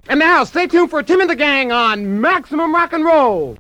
And now, stay tuned for Tim and the Gang on Maximum Rock and Roll.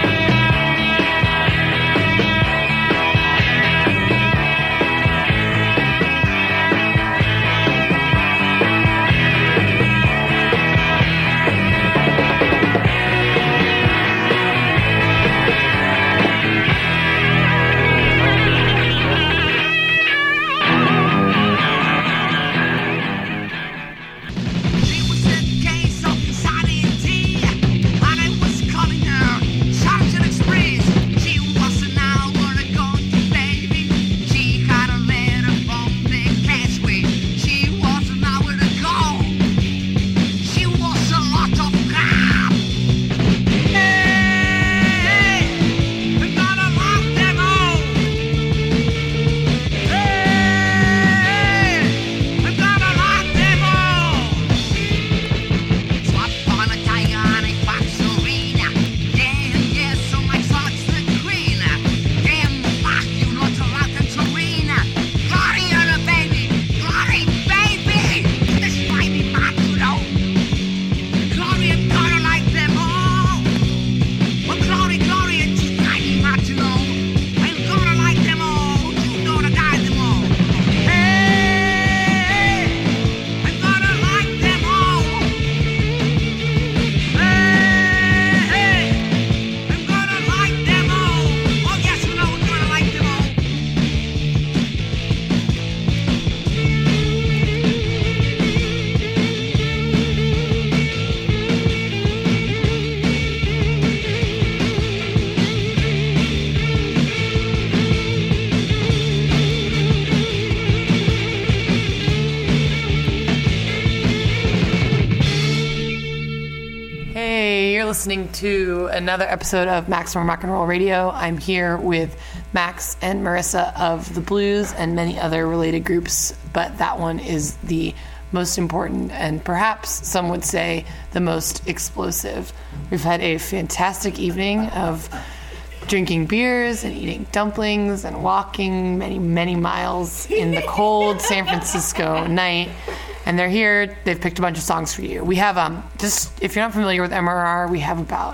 Listening to another episode of Maximum Rock and Roll Radio. I'm here with Max and Marissa of the Blues and many other related groups, but that one is the most important and perhaps some would say the most explosive. We've had a fantastic evening of drinking beers and eating dumplings and walking many, many miles in the cold San Francisco night. And they're here. They've picked a bunch of songs for you. We have, just if you're not familiar with MRR, we have about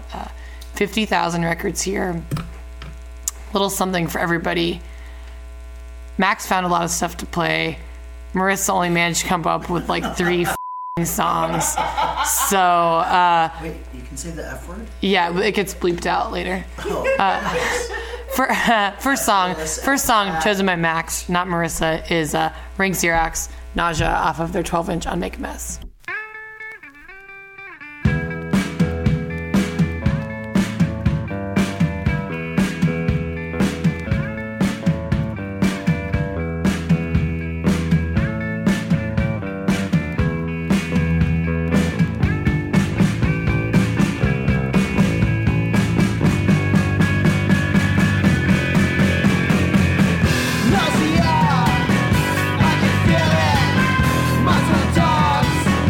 50,000 records here. Little something for everybody. Max found a lot of stuff to play. Marissa only managed to come up with like 3 songs. So, wait, you can say the F word? Yeah, it gets bleeped out later. First song chosen by Max, not Marissa, is Ring Xerox, Nausea, off of their 12-inch on Make a Mess. Nausea, I can feel it. Muscle dogs.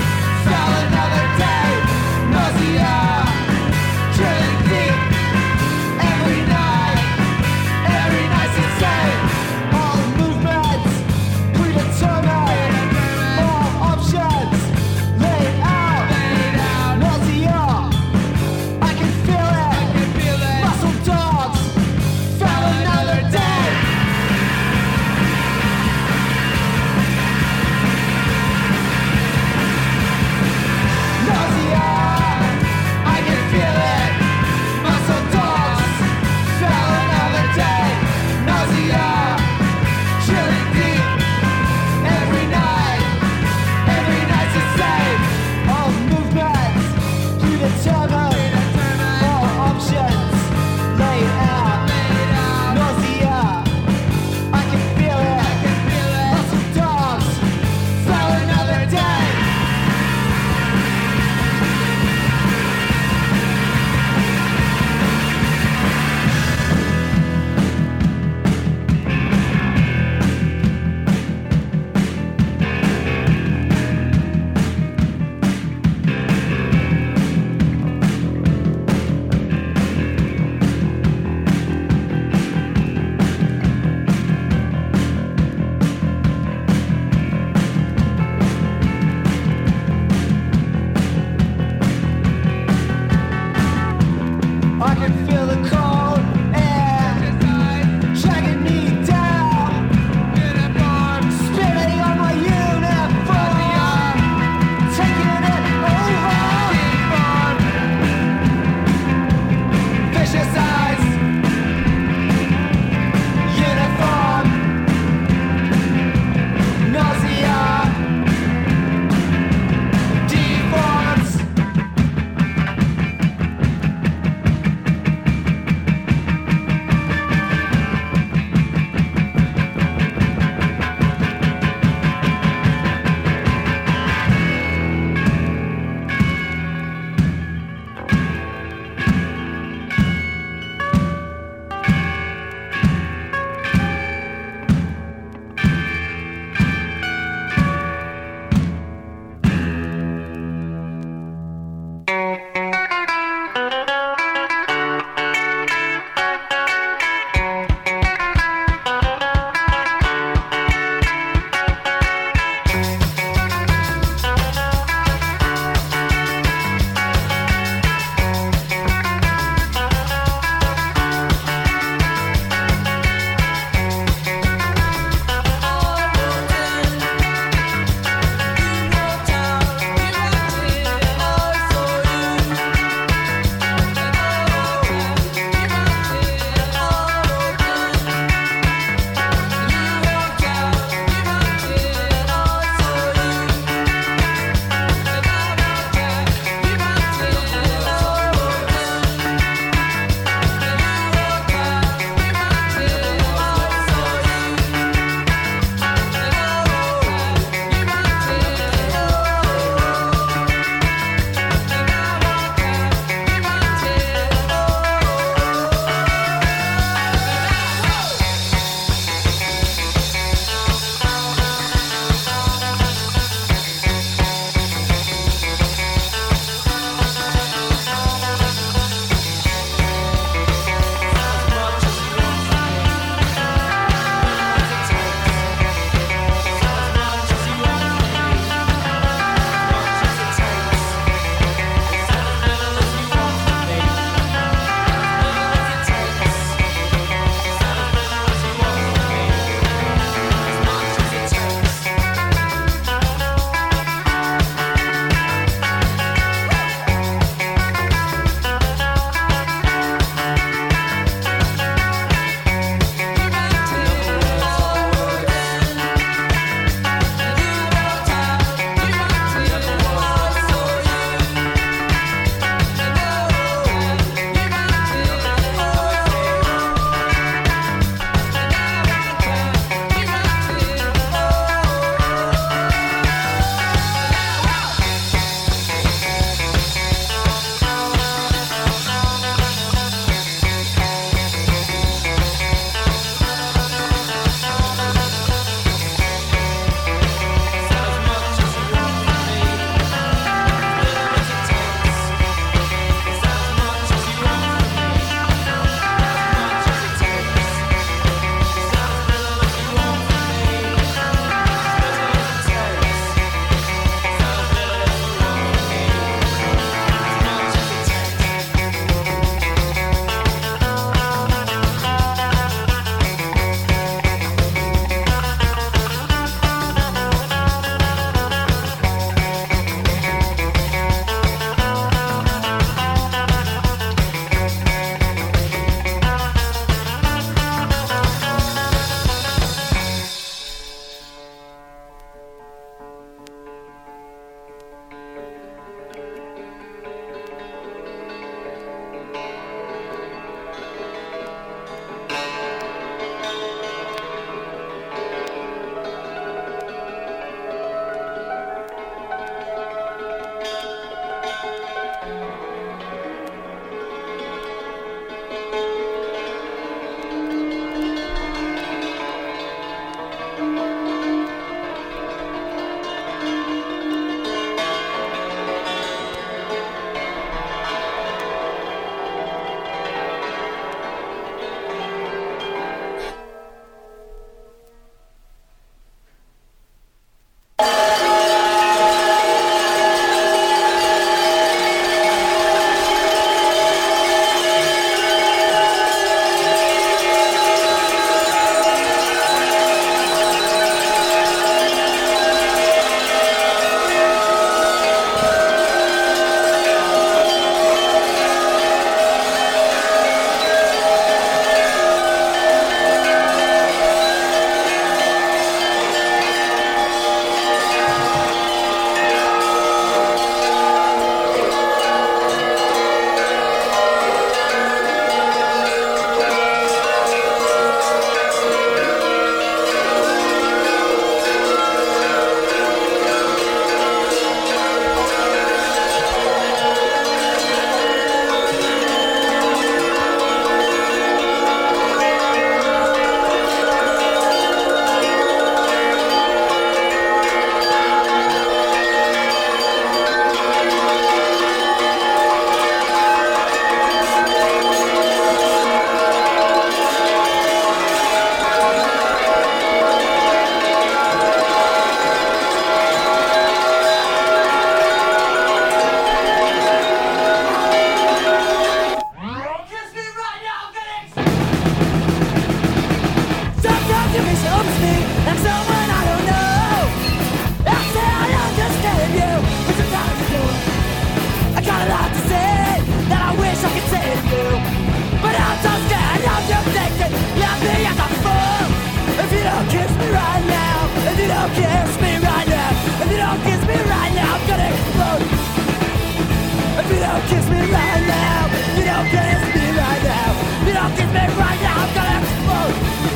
kiss me right now. You don't kiss me right now. You don't kiss me right now. I'm gonna explode.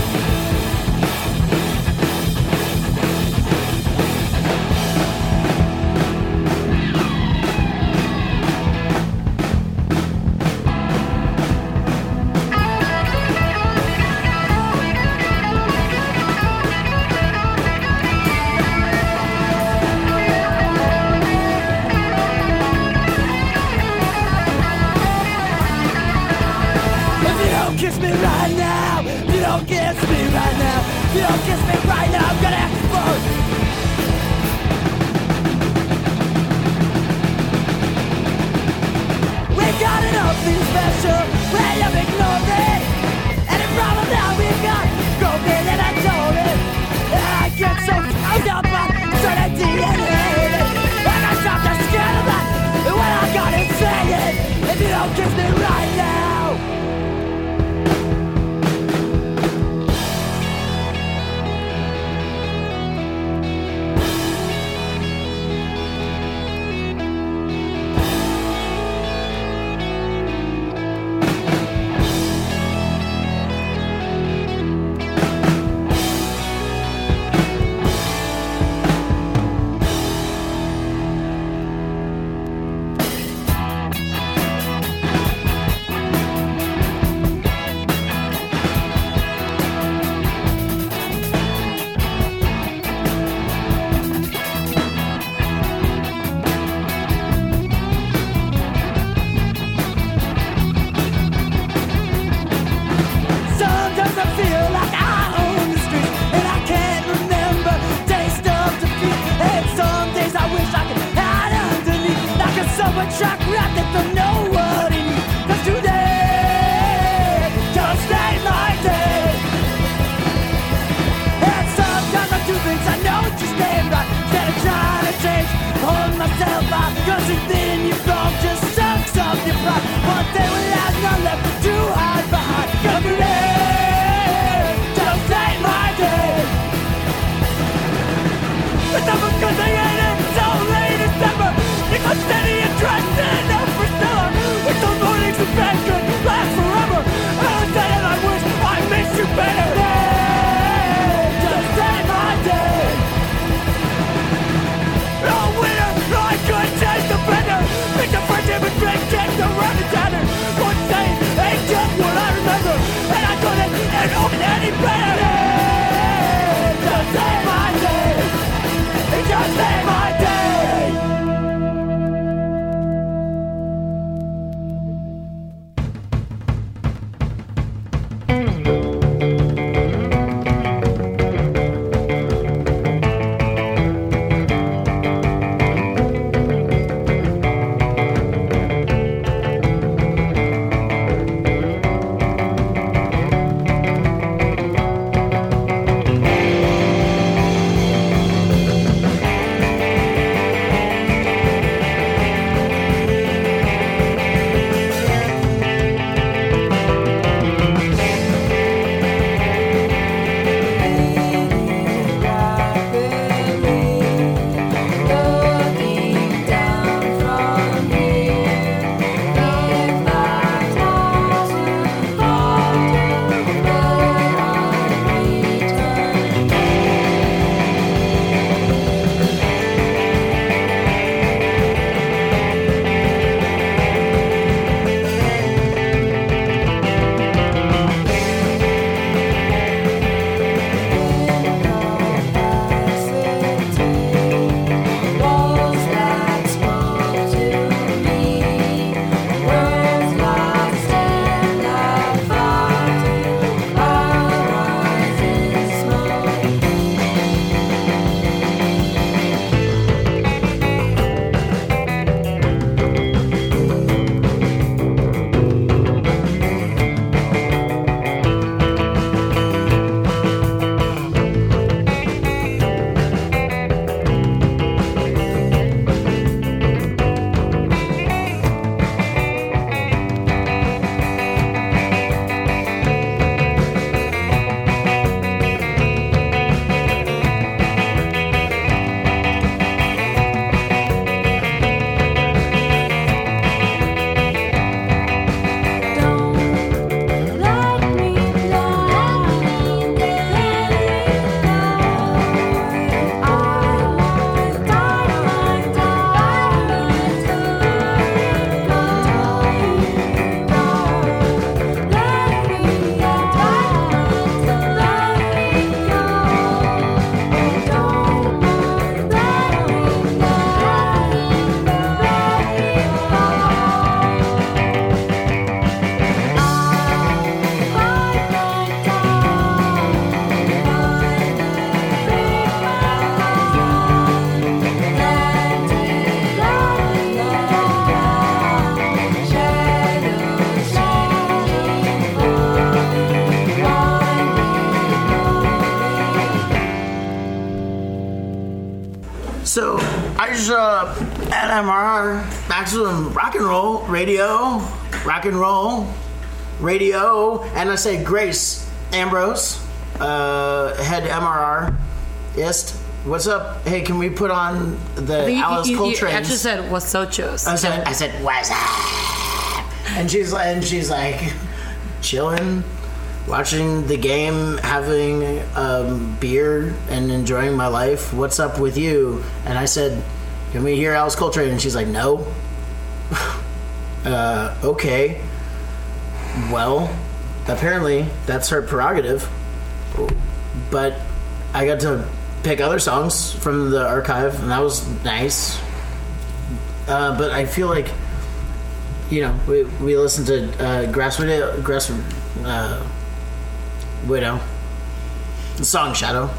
Kiss me right now. You don't kiss me right now. You don't kiss me right now. I'm gonna explode. We got nothing special. Way of ignoring any problem that we got. Broken and I told it. I get so tied up on certainty and hate it. And I stop to scared of that. When I got it saying, if you don't kiss me right now. Shock wrapped it from nobody. Cause today just ain't my day. And sometimes I do things I know just ain't right. Instead of trying to change, hold myself out. Cause within you from just sucks up your pride. One day we'll have none left to hide behind. Cause today just ain't my day. It's not because I ain't it so late December. Because steady and trusted every star. MRR, Maximum Rock and Roll Radio, and I say Grace Ambrose, head MRR-ist. What's up? Hey, can we put on the Alice Coltrane? You actually said what's ochos. I said what's up? And she's like chilling, watching the game, having beer, and enjoying my life. What's up with you? And I said, can we hear Alice Coltrane? And she's like, no. Okay. Well, apparently that's her prerogative. But I got to pick other songs from the archive, and that was nice. But I feel like, we listened to Grass Widow, the song Shadow.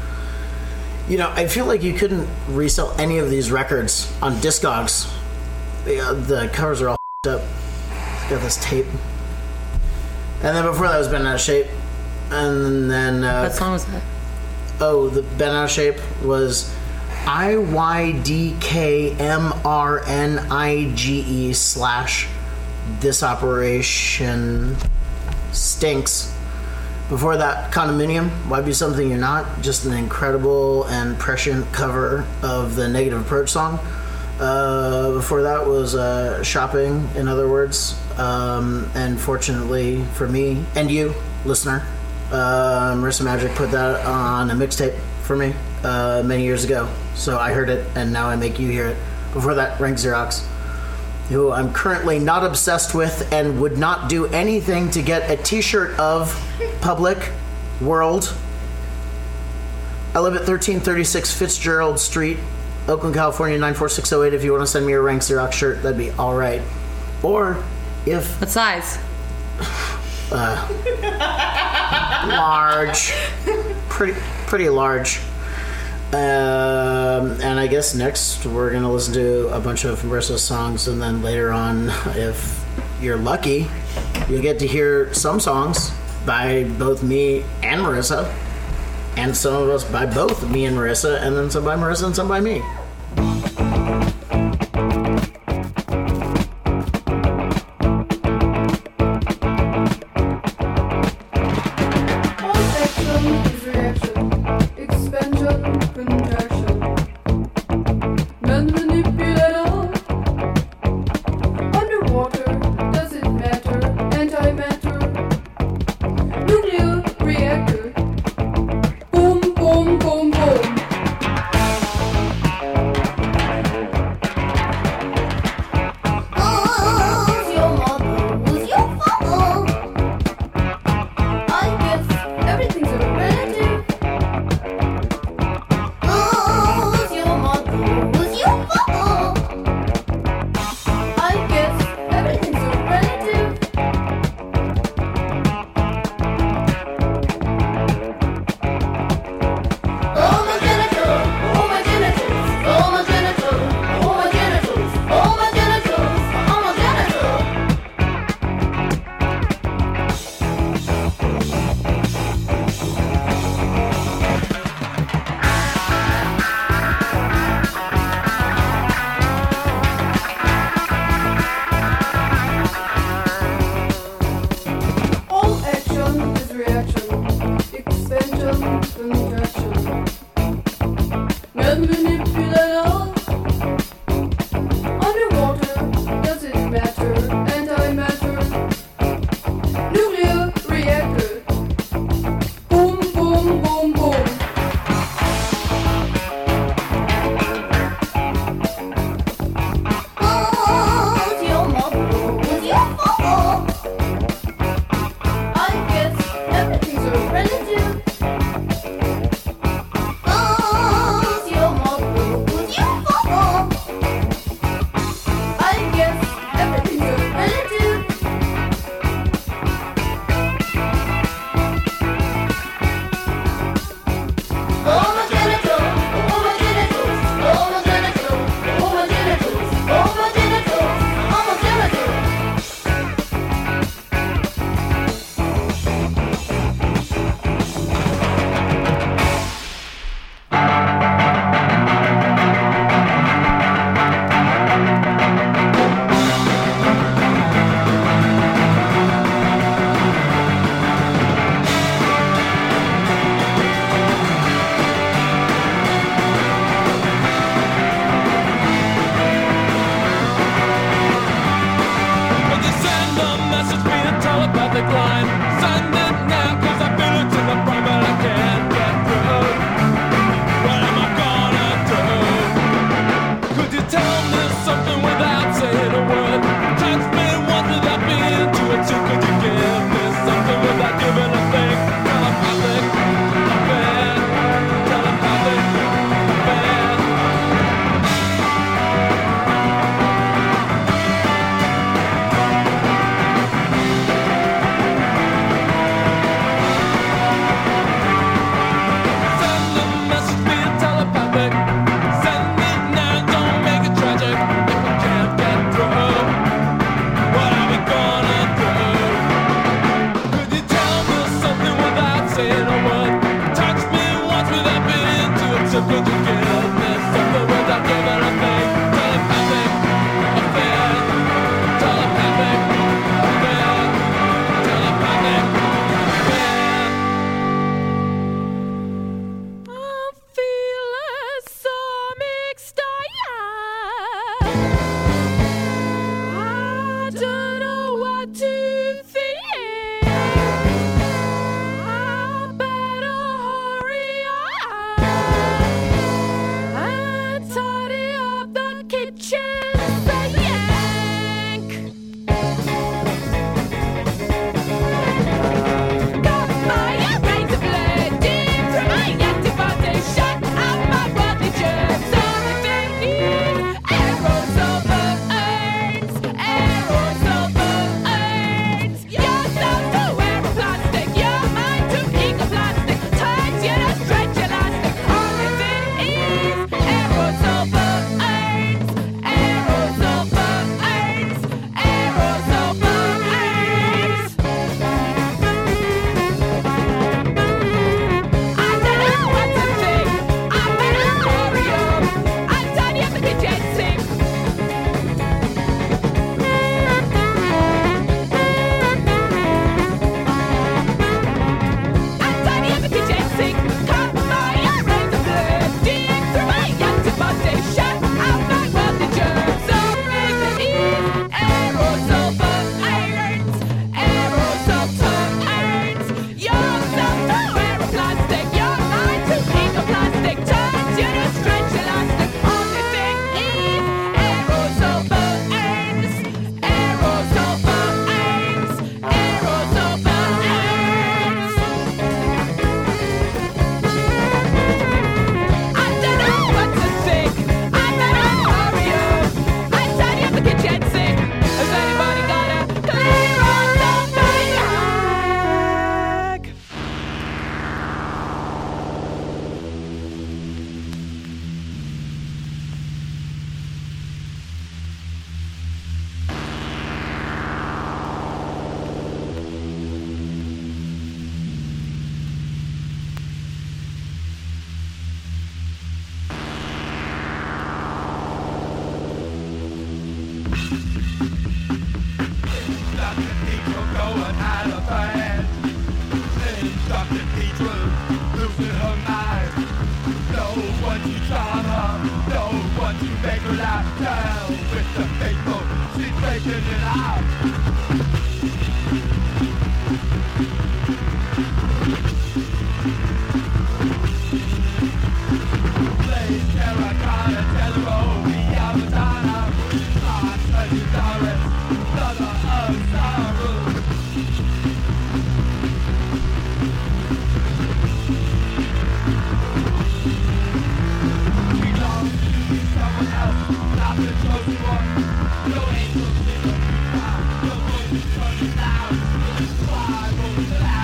I feel like you couldn't resell any of these records on Discogs. The covers are all up. It's got this tape. And then before that was Bent Out of Shape. And then... what song was that? Oh, the Bent Out of Shape was IYDKMRNIGE / This Operation Stinks. Before that, Condominium, Why Be Something You're Not, just an incredible and prescient cover of the Negative Approach song. Before that was Shopping, in other words. And fortunately for me, and you, listener, Marissa Magic put that on a mixtape for me many years ago. So I heard it, and now I make you hear it. Before that, Rank Xerox, who I'm currently not obsessed with and would not do anything to get a t-shirt of. Public World. I live at 1336 Fitzgerald Street, Oakland, California, 94608. If you want to send me a Rank Xerox shirt, that'd be all right. Or if... What size? Large. Pretty large. And I guess next we're going to listen to a bunch of Marissa's songs, and then later on, if you're lucky, you'll get to hear some songs by both me and Marissa, and some of us by both me and Marissa, and then some by Marissa and some by me. Boom, boom, boom. public line. Send it now, cause I feel it to the front, but I can't get through. What am I gonna do? Could you tell me something without saying a word? Touch me once without being too into. Could you give me something without giving a thing? Telepathic affair, telepathic affair. Send a message, be telepathic. Send it now, don't make it tragic. If I can't get through, what are we gonna do? Could you tell me something without saying a word? Touch me once without being too upset. Could you give me something without giving a thing? Telepathic affair, telepathic affair, telepathic affair. I'm feeling so mixed up. I don't know what to think. I better hurry up and tidy up the kitchen sink. Got my razor blade deep through my antibody, shut out my body germs. Everything is aerosol AIDS, aerosol AIDS. You're not to wear a plastic, you're mine to ecoplastic. Tight you to stretch elastic. Everything is aerosol AIDS, aerosol AIDS, aerosol AIDS. I don't know what to think. I better hurry up. I'm tidy up the kitchen sink. I'm tidy up the kitchen sink. Cut my razor blade deep through my antibody, shut out my body germs. Everything is aerosol AIDS, aerosol AIDS. You're not to wear a plastic, you're mine to ecoplastic. Tight you to stretch elastic. Everything is aerosol AIDS, aerosol AIDS, aerosol AIDS. I don't know what to think. I better hurry up. I tidy up the kitchen sink. Has anybody got a clear on the bag? Dr. Petro going out of hand. Dr. Petro losing her mind. Don't want to charm her, don't want to make her laugh. Down with the people, she's breaking it out. Play terracotta, Telero, the Avatana. Doris, mother of sorrow. Belong to someone else, not the chosen one. No angels in the future, no voices turning loud. Fly over the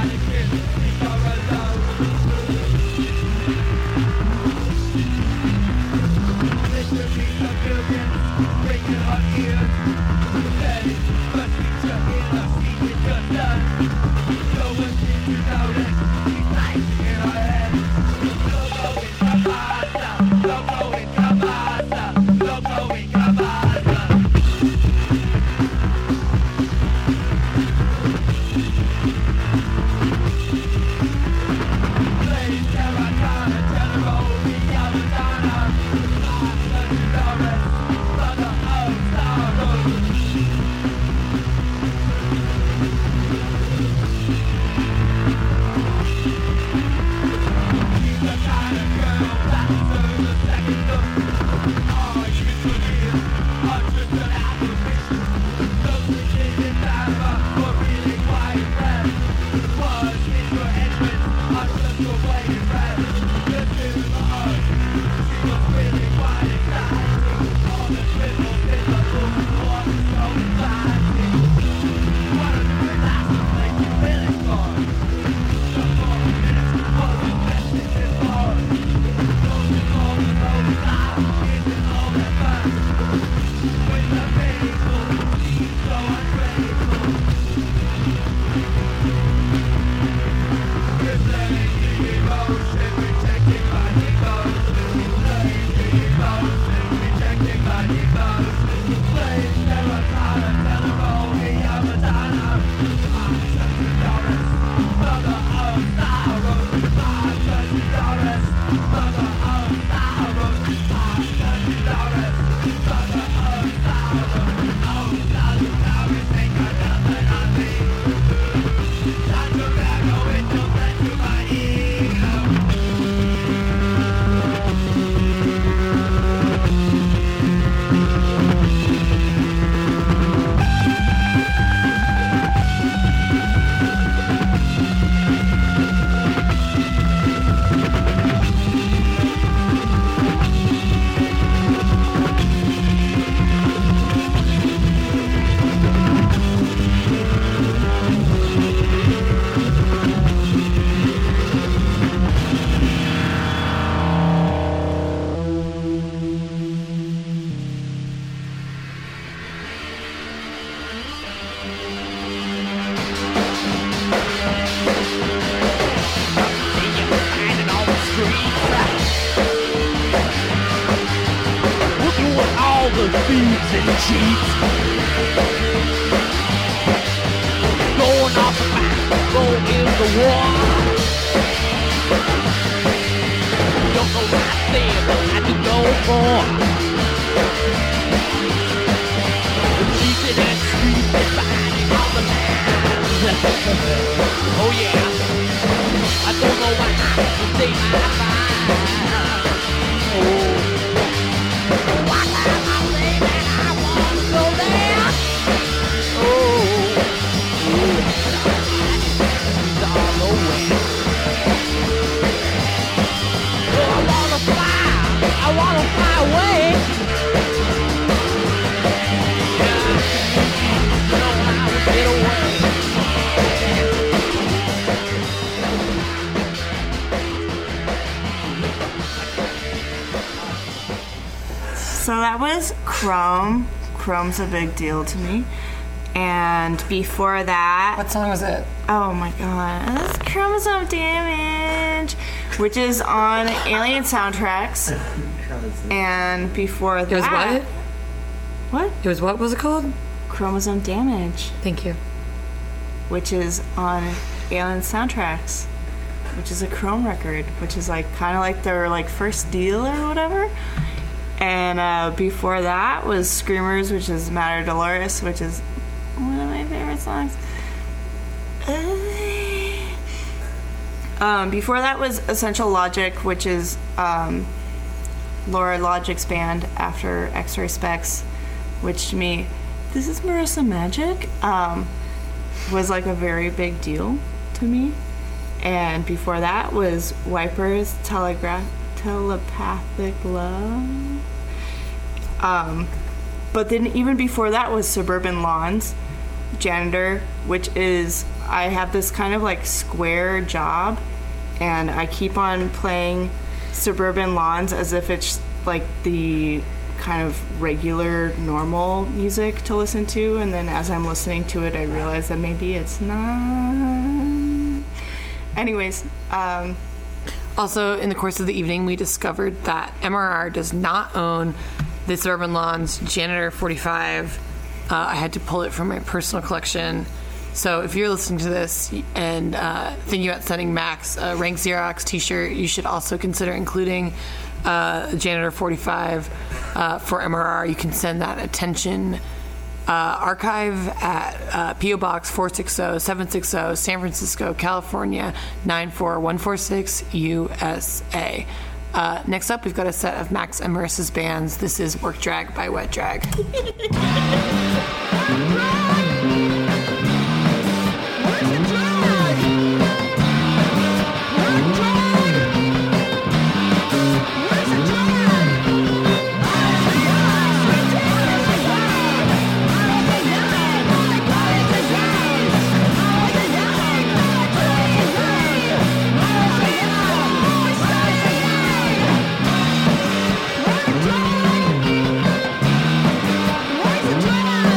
Working with all the thieves and cheats. Going off the back, go in the war. Don't know what I said, but I do know more. The cheating and street and fighting all the land. Oh yeah. I don't know what to say my mind. Oh. Why can't I say that I want to go there? Oh. It's all over. Oh, I wanna fly. I wanna fly away. Yeah. You know how to get away. So that was Chrome. Chrome's a big deal to me. And before that, What song was it? oh my god, that's Chromosome Damage, which is on Alien Soundtracks. And before that, It was what? What? It was what was it called? Chromosome Damage, Thank you. which is on Alien Soundtracks, which is a Chrome record, which is like kind of like their like first deal or whatever. And before that was Screamers, which is Mater Dolores, which is one of my favorite songs. Before that was Essential Logic, which is Laura Logic's band after X-Ray Specs, which to me, this is Marissa Magic, was like a very big deal to me. And before that was Wipers, Telepathic Love. But then even before that was Suburban Lawns, Janitor, which is, I have this kind of like square job and I keep on playing Suburban Lawns as if it's like the kind of regular normal music to listen to, and then as I'm listening to it I realize that maybe it's not. Anyways, Also, in the course of the evening, we discovered that MRR does not own the Suburban Lawns Janitor 45. I had to pull it from my personal collection. So if you're listening to this and thinking about sending Max a Rank Xerox t-shirt, you should also consider including Janitor 45 for MRR. You can send that attention archive at P.O. Box 460-760, San Francisco, California 94146, USA. Next up, we've got a set of Max and Marissa's bands. This is Work Drag by Wet Drag. Where's the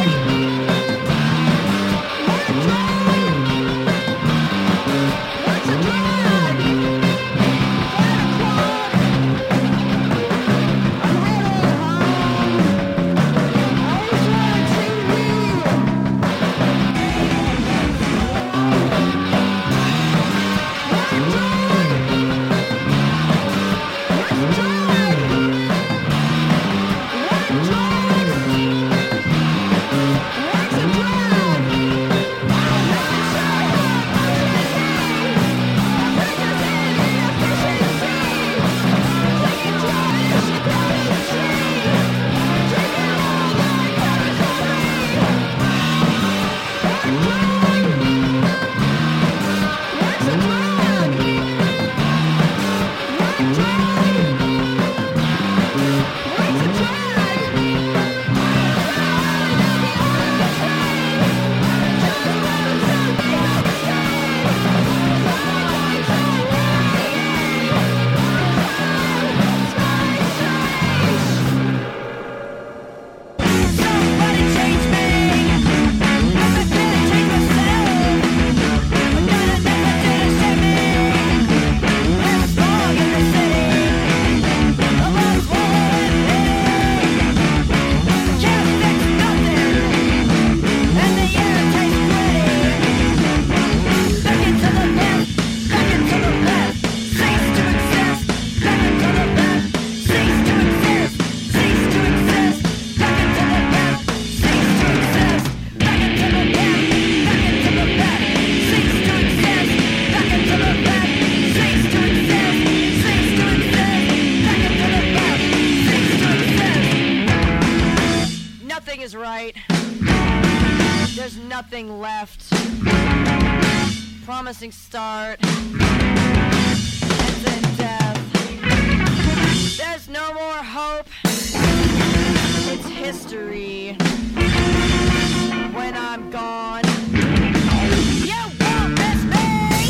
there's nothing left. Promising start. Ends in death. There's no more hope. It's history. When I'm gone, you won't miss me.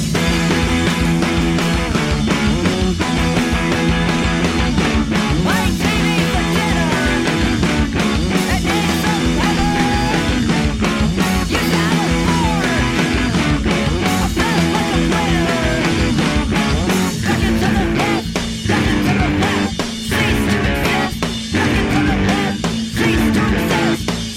Playing TV for dinner and need some weather. You got a fork. I felt like a winner. Back into the pit, back into the pit. Cease to exist. Back into the pit, cease to exist.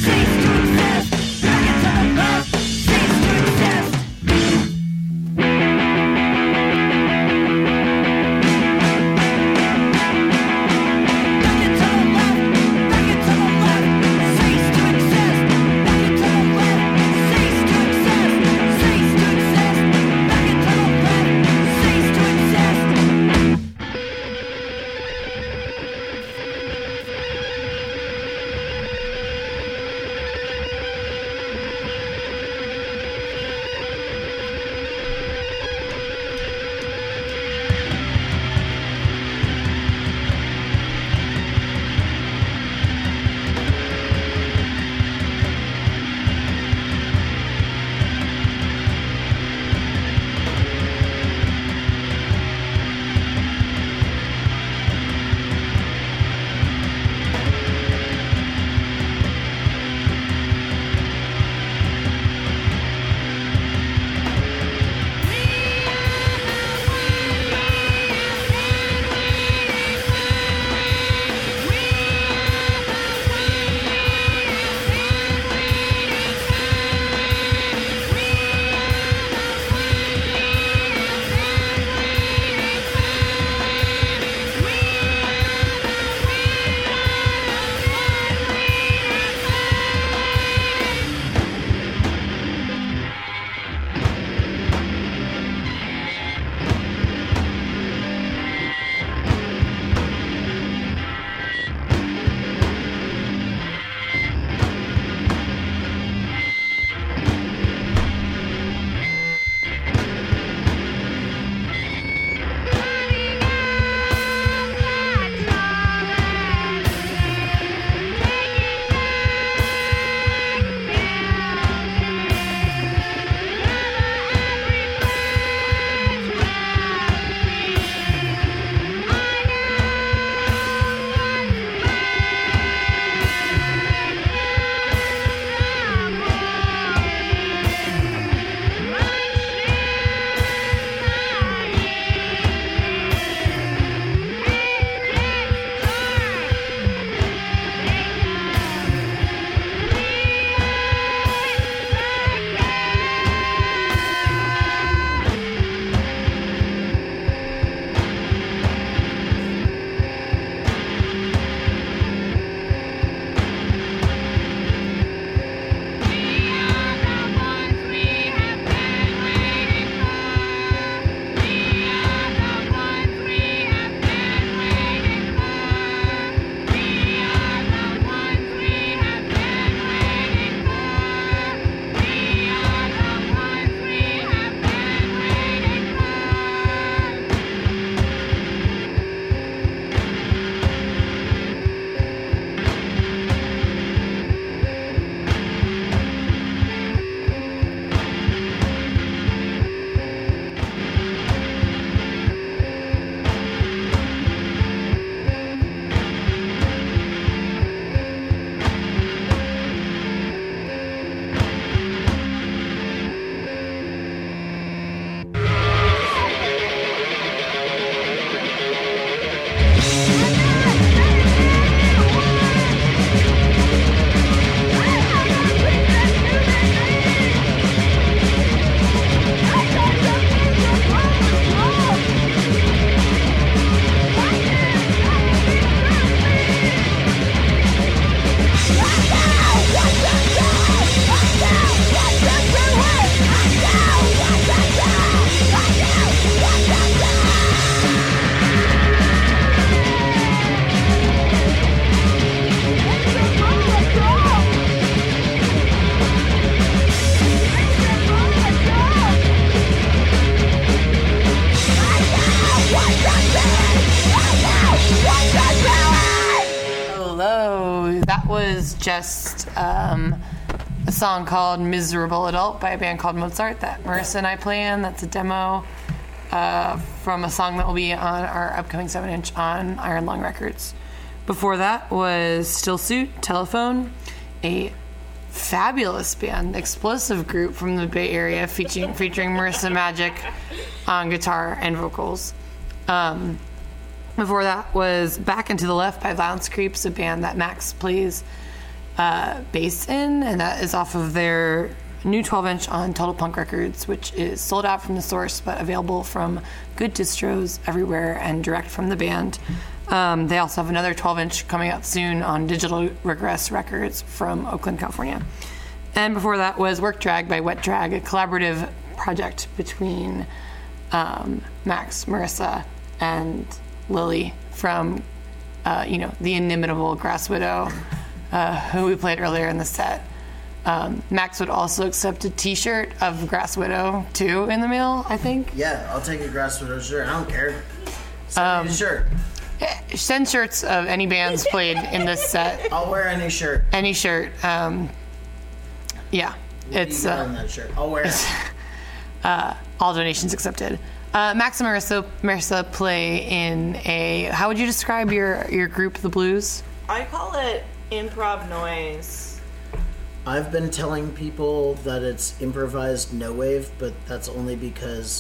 just a song called Miserable Adult by a band called Mozart that Marissa and I play in. That's a demo from a song that will be on our upcoming 7-inch on Iron Lung Records. Before that was Still Suit, Telephone, a fabulous band, explosive group from the Bay Area featuring Marissa Magic on guitar and vocals. Before that was Back and to the Left by Violence Creeps, a band that Max plays bass in, and that is off of their new 12-inch on Total Punk Records, which is sold out from the source but available from good distros everywhere and direct from the band. They also have another 12-inch coming out soon on Digital Regress Records from Oakland, California. And before that was Work Drag by Wet Drag, a collaborative project between Max, Marissa, and Lily from, the inimitable Grass Widow, who we played earlier in the set. Max would also accept a t-shirt of Grass Widow, too, in the mail, I think. Yeah, I'll take a Grass Widow shirt. I don't care. Send me a shirt. Send shirts of any bands played in this set. I'll wear any shirt. Any shirt. Yeah. It's on that shirt. I'll wear it. all donations accepted. Max and Marissa play in a... How would you describe your group, The Blues? I call it improv noise. I've been telling people that it's improvised no wave, but that's only because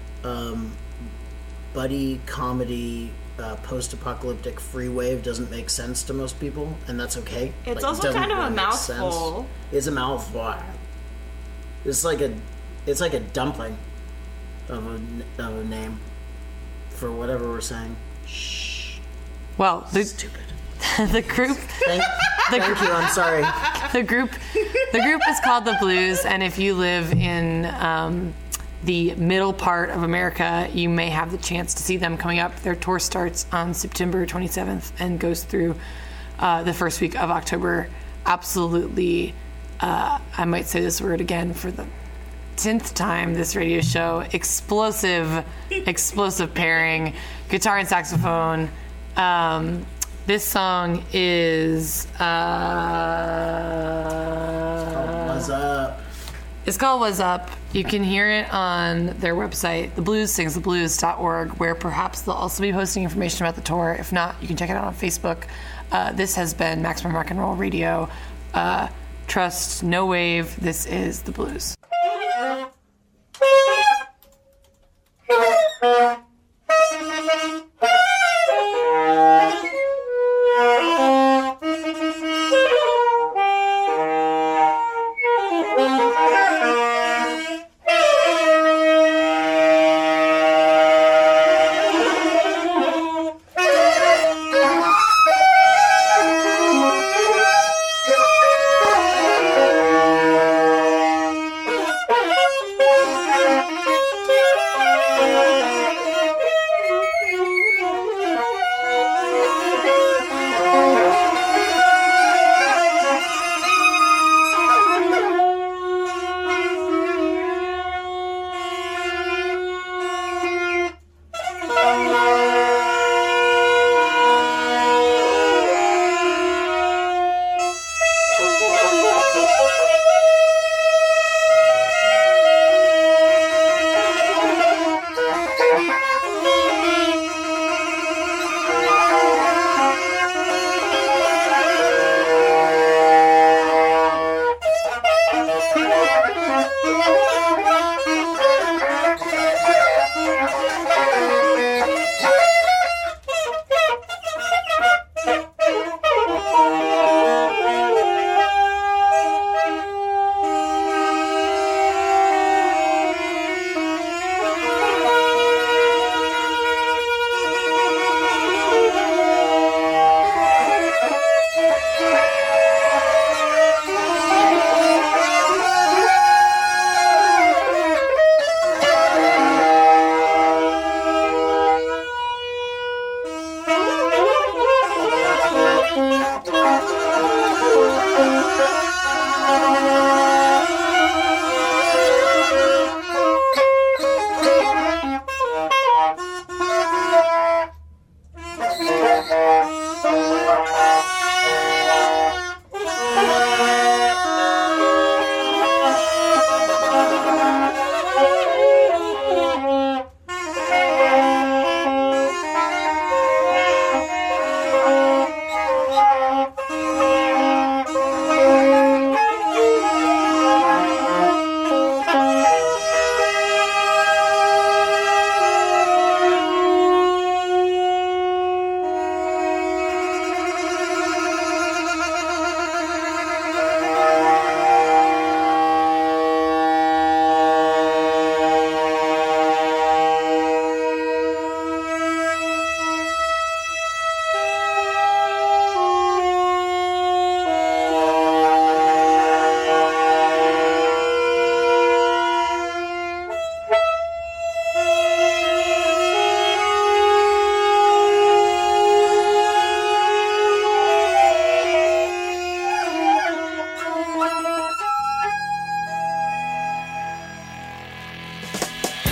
buddy comedy post-apocalyptic free wave doesn't make sense to most people, and that's okay. It's Like, also doesn't kind of a really make mouthful. sense. It's a mouthful. It's like a dumpling of a name for whatever we're saying. Well, Stupid. the group... Thank you. I'm sorry. The group is called The Blues, and if you live in the middle part of America, you may have the chance to see them coming up. Their tour starts on September 27th and goes through the first week of October. Absolutely, I might say this word again for the 10th time this radio show, explosive pairing, guitar and saxophone. This song is What's up? It's called Was Up. You can hear it on their website, thebluessingstheblues.org, where perhaps they'll also be posting information about the tour. If not, you can check it out on Facebook. This has been Maximum Rock and Roll Radio. Trust no wave. This is The Blues.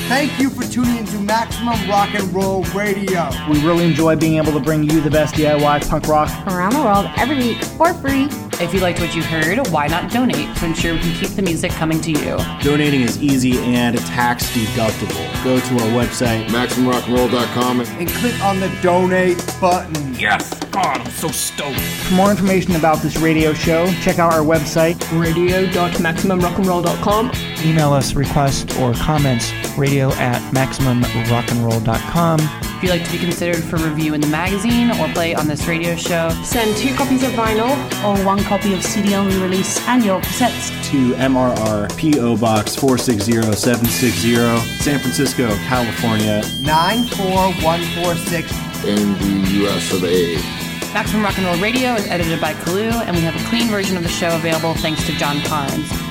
Thank you for tuning into Maximum Rock and Roll Radio. We really enjoy being able to bring you the best DIY punk rock around the world every week for free. If you liked what you heard, why not donate to ensure we can keep the music coming to you? Donating is easy and tax deductible. Go to our website, MaximumRockandRoll.com, and click on the donate button. Yes! God, I'm so stoked. For more information about this radio show, check out our website, radio.maximumrockandroll.com. Email us requests or comments, radio@maximumrockandroll.com. If you'd like to be considered for review in the magazine or play on this radio show, send 2 copies of vinyl or 1 copy of CD-only release and your cassettes to MRR P.O. Box 460760, San Francisco, California 94146 in the US of A. Maximum Rock and Roll Radio is edited by Kalu, and we have a clean version of the show available thanks to John Carnes.